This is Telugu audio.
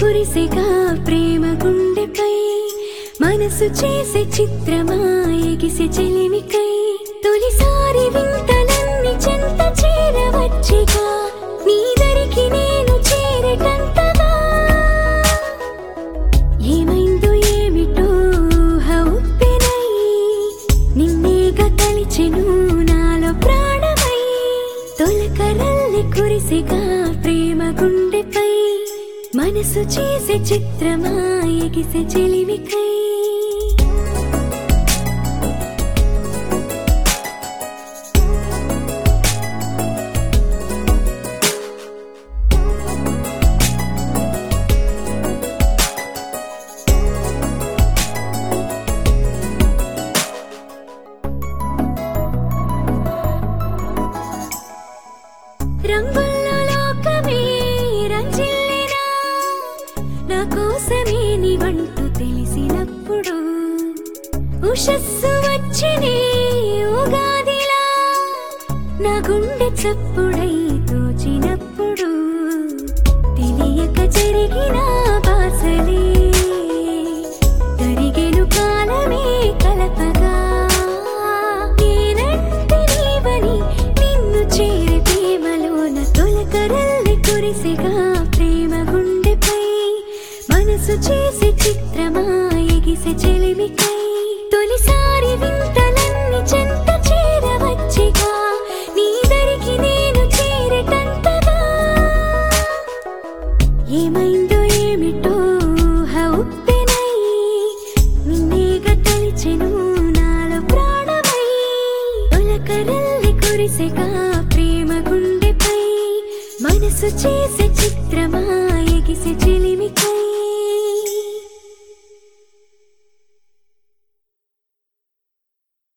కురిసెగా ప్రేమ గుండెపై మనసు చేసే చిత్రమా ఎగిసే చెలిమికై తొలిసారి వింతలన్నీ చెంత చేరవచ్చిగా నీ దరికి నేను చేరటంతగా ఏమైందో ఏమిటో హౌప్పెనై నిన్నేగా తలిచెను నాలో ప్రాణమై తొలకరల్లి కురిసెగా ప్రేమ గుండెపై మనసు చేసే చిత్రమా ఎగిసే చెలిమికై రంగుల్లో లోకమే రంజిల్లేనా నా కోసమే నీవంటూ తెలిసినప్పుడు ఉషస్సు వచ్చినే ఉగాదిలా నా గుండె చప్పుడై తోచినప్పుడు తెలియక జరిగిన బాసలే తరిగెను కాలమే కలపగా నేనంటే నీవని నిన్ను చేరే ప్రేమలోన తొలకరల్లి కురిసెగా ప్రేమ గుండెపై మనసు చేసే చిత్రమా ఎగిసే చెలిమికై తొలిసారి వింతలన్నీ చెంత చేరవచ్చిగా నీ దరికి నేను చేరటంతగా ఏమైందో ఏమిటో హౌప్పెనై నిన్నేగా తలిచెను నాలో ప్రాణమై తొలకరల్లి కురిసెగా ప్రేమ గుండెపై మనసు చేసే చిత్రమా ఎగిసే చెలిమికై